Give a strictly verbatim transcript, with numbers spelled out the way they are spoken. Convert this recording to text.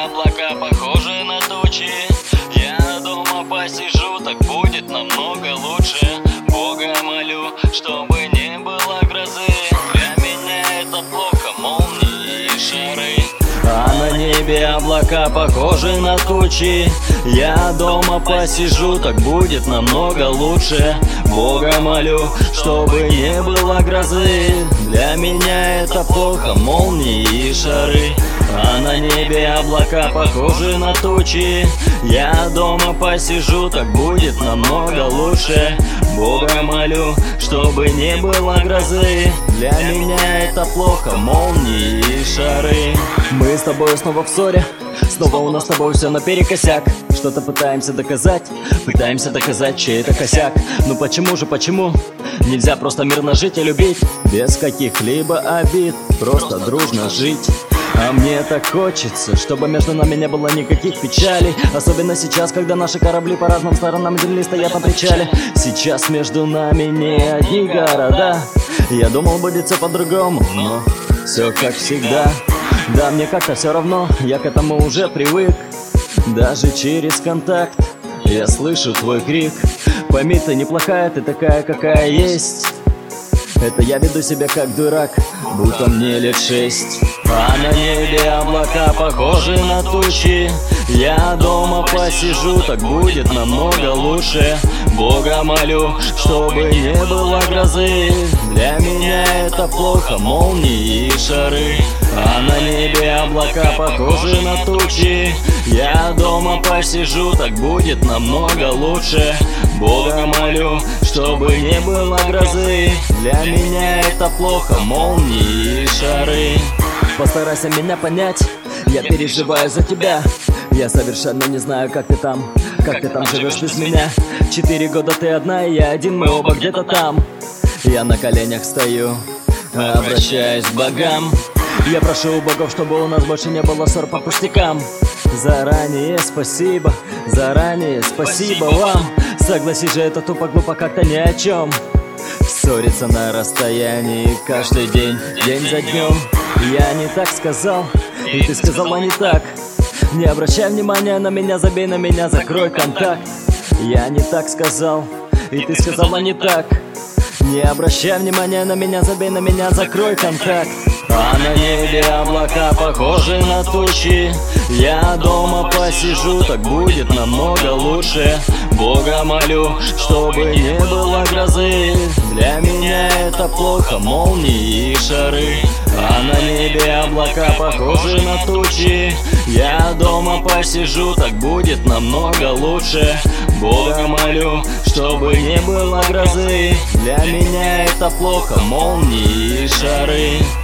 облака похожи на тучи. Я дома посижу, так будет намного лучше. Бога молю, чтобы не было грозы. Для меня это плохо, молнии и шары. А на небе облака похожи на тучи. Я дома посижу, так будет намного лучше. Бога молю, чтобы не было грозы. Для меня это плохо, молнии и шары. А на небе облака похожи на тучи. Я дома посижу, так будет намного лучше. Бога молю, чтобы не было грозы. Для меня это плохо, молнии и шары. Мы с тобой снова в ссоре, снова у нас с тобой все наперекосяк. Что-то пытаемся доказать, пытаемся доказать, чей это косяк. Ну почему же, почему нельзя просто мирно жить и любить, без каких-либо обид, просто дружно жить? А мне так хочется, чтобы между нами не было никаких печалей. Особенно сейчас, когда наши корабли по разным сторонам земли стоят на причале. Сейчас между нами не одни города. Я думал, будет все по-другому, но все как всегда. Да, мне как-то все равно, я к этому уже привык. Даже через контакт я слышу твой крик. Пойми, ты неплохая, ты такая, какая есть. Это я веду себя как дурак, будто мне лет шесть. А на небе облака похожи на тучи. Я дома посижу, так будет намного лучше. Бога молю, чтобы не было грозы. Для меня это плохо, молнии и шары. А на небе облака похожи на тучи. Я дома посижу, так будет намного лучше. Бога молю, чтобы не было грозы. Для меня это плохо, молнии и шары. Постарайся меня понять, я переживаю за тебя. Я совершенно не знаю, как ты там, как ты там живешь без меня. Четыре года ты одна, и я один, мы оба где-то там. Я на коленях стою, обращаюсь к богам. Я прошу у богов, чтобы у нас больше не было ссор по пустякам. Заранее спасибо, заранее спасибо вам. Согласись же, это тупо глупо как-то ни о чем. Ссориться на расстоянии каждый день, день за днем. Я не так сказал, и ты сказала не так. Не обращай внимания на меня, забей на меня, закрой контакт. Я не так сказал, и ты сказала не так. Не обращай внимания на меня, забей на меня, закрой контакт. А на небе облака похожи на тучи. Я дома посижу, так будет намного лучше. Бога молю, чтобы не было грозы. Для меня это плохо, молнии и шары. А на небе облака похожи на тучи. Я дома посижу, так будет намного лучше. Бога молю, чтобы не было грозы. Для меня это плохо, молнии и шары.